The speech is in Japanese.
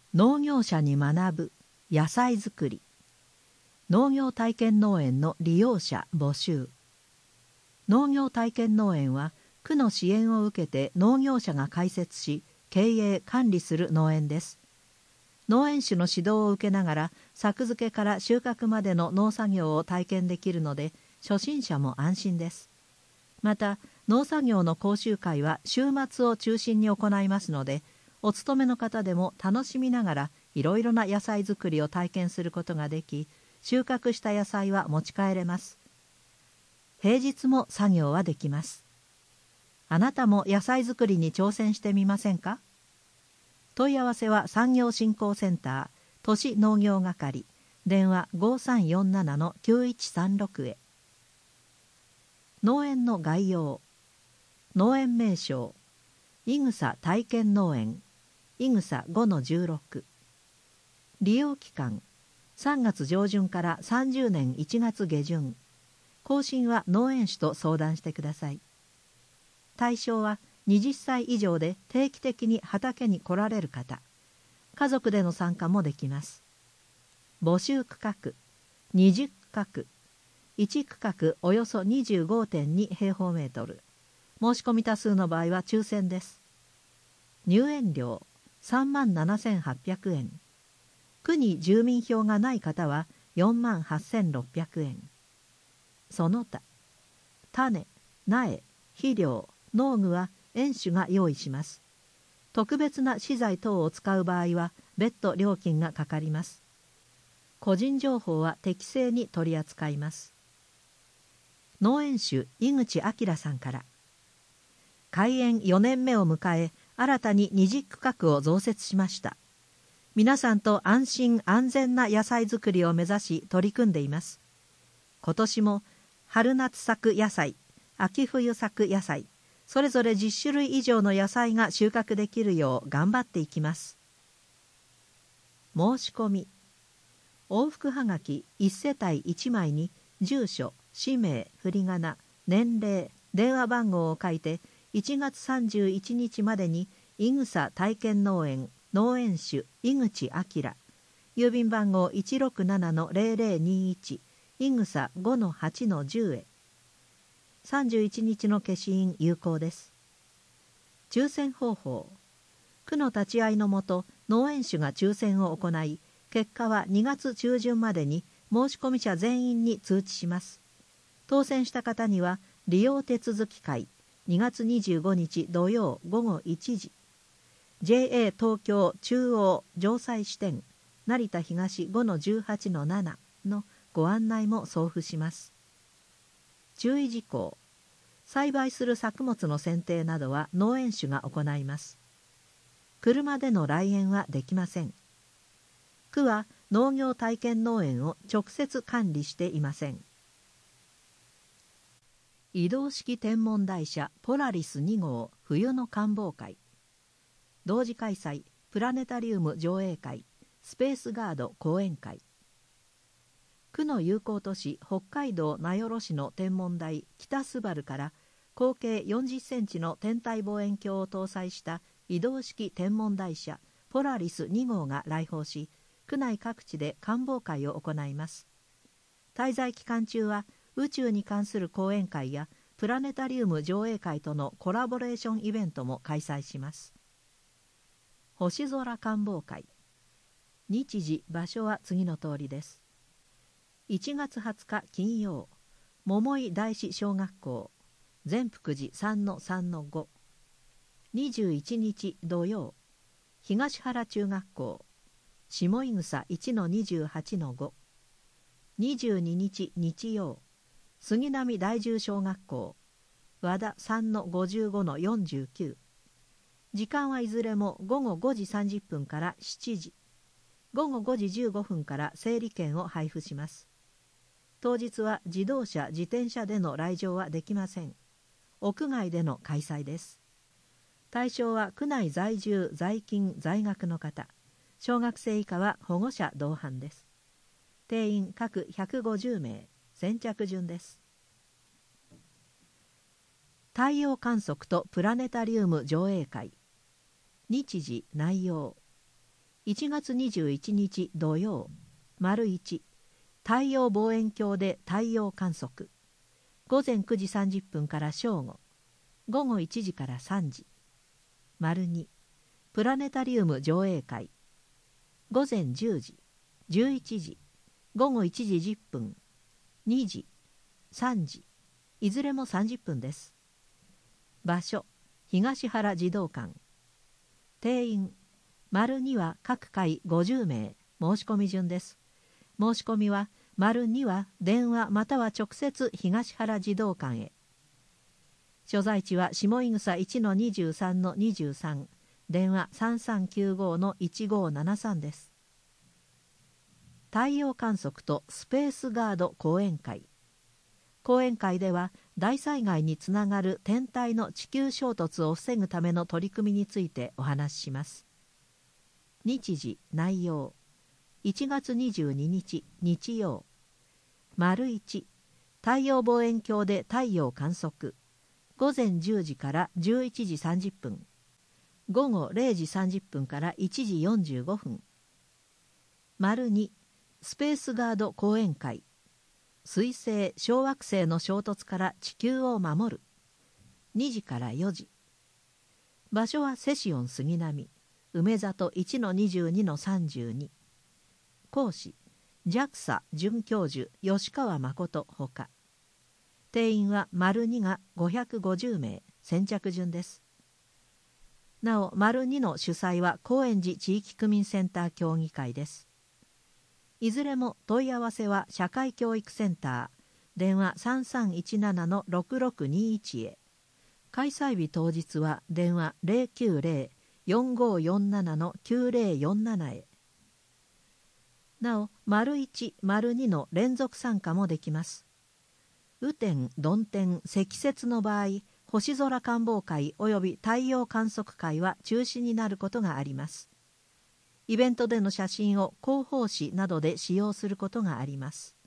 農業者に学ぶ野菜作り。農業体験農園の利用者募集。農業体験農園は区の支援を受けて農業者が開設し経営管理する農園です。農園主の指導を受けながら作付けから収穫までの農作業を体験できるので初心者も安心です。また農作業の講習会は週末を中心に行いますので、お勤めの方でも楽しみながらいろいろな野菜作りを体験することができ、収穫した野菜は持ち帰れます。平日も作業はできます。あなたも野菜作りに挑戦してみませんか？問い合わせは産業振興センター都市農業係、電話 5347-9136 へ。農園の概要。農園名称、いぐさ体験農園、いぐさ 5-16。利用期間、3月上旬から30年1月下旬。更新は農園主と相談してください。対象は20歳以上で定期的に畑に来られる方、家族での参加もできます。募集区画、20区画、1区画およそ 25.2 平方メートル。申し込み多数の場合は抽選です。入園料37,800円。区に住民票がない方は48,600円。その他、種、苗、肥料、農具は園主が用意します。特別な資材等を使う場合は別途料金がかかります。個人情報は適正に取り扱います。農園主井口明さんから。開園4年目を迎え、新たに20区画を増設しました。皆さんと安心安全な野菜作りを目指し取り組んでいます。今年も春夏作野菜、秋冬作野菜、それぞれ10種類以上の野菜が収穫できるよう頑張っていきます。申し込み。往復はがき1世帯1枚に住所、氏名、振り仮名、年齢、電話番号を書いて1月31日までにいぐさ体験農園農園主井口明、郵便番号 167-0021 いぐさ 5-8-10 へ。31日の消印有効です。抽選方法。区の立ち会いのもと農園主が抽選を行い、結果は2月中旬までに申し込み者全員に通知します。当選した方には利用手続き会2月25日土曜午後1時 JA 東京中央城西支店成田東 5-18-7 のご案内も送付します。注意事項。栽培する作物の選定などは農園主が行います。車での来園はできません。区は農業体験農園を直接管理していません。移動式天文台車ポラリス2号冬の観望会。同時開催プラネタリウム上映会スペースガード講演会。区の友好都市北海道名寄市の天文台北スバルから口径40センチの天体望遠鏡を搭載した移動式天文台車ポラリス2号が来訪し、区内各地で観望会を行います。滞在期間中は宇宙に関する講演会やプラネタリウム上映会とのコラボレーションイベントも開催します。星空観望会。日時場所は次の通りです。1月20日金曜、桃井大師小学校善福寺 3-3-5。 21日土曜、東原中学校下井草 1-28-5。 22日日曜、杉並大従小学校和田 3-55-49。 時間はいずれも午後5時30分から7時、午後5時15分から整理券を配布します。当日は自動車自転車での来場はできません。屋外での開催です。対象は区内在住在勤在学の方、小学生以下は保護者同伴です。定員各150名、先着順です。太陽観測とプラネタリウム上映会。日時内容。 1月21日土曜、丸1、太陽望遠鏡で太陽観測。午前9時30分から正午、午後1時から3時。丸2、プラネタリウム上映会。午前10時、11時、午後1時10分、2時、3時、いずれも30分です。場所、東原児童館。定員、丸2は各回50名、申し込み順です。申し込みは、丸2は電話または直接東原児童館へ。所在地は下井草 1-23-23、電話 3395-1573 です。太陽観測とスペースガード講演会。講演会では大災害につながる天体の地球衝突を防ぐための取り組みについてお話しします。日時、内容。1月22日日曜。丸1、太陽望遠鏡で太陽観測。午前10時から11時30分。午後0時30分から1時45分。丸2、スペースガード講演会。水星・小惑星の衝突から地球を守る。2時から4時。場所はセシオン杉並、梅里 1-22-32。講師、JAXA 准教授吉川誠ほか。定員は丸2が550名、先着順です。なお、丸2の主催は高円寺地域区民センター協議会です。いずれも問い合わせは社会教育センター、電話 3317-6621 へ。開催日当日は電話 090-4547-9047 へ。なお、丸1、丸2の連続参加もできます。雨天、曇天、積雪の場合、星空観望会及び太陽観測会は中止になることがあります。イベントでの写真を広報誌などで使用することがあります。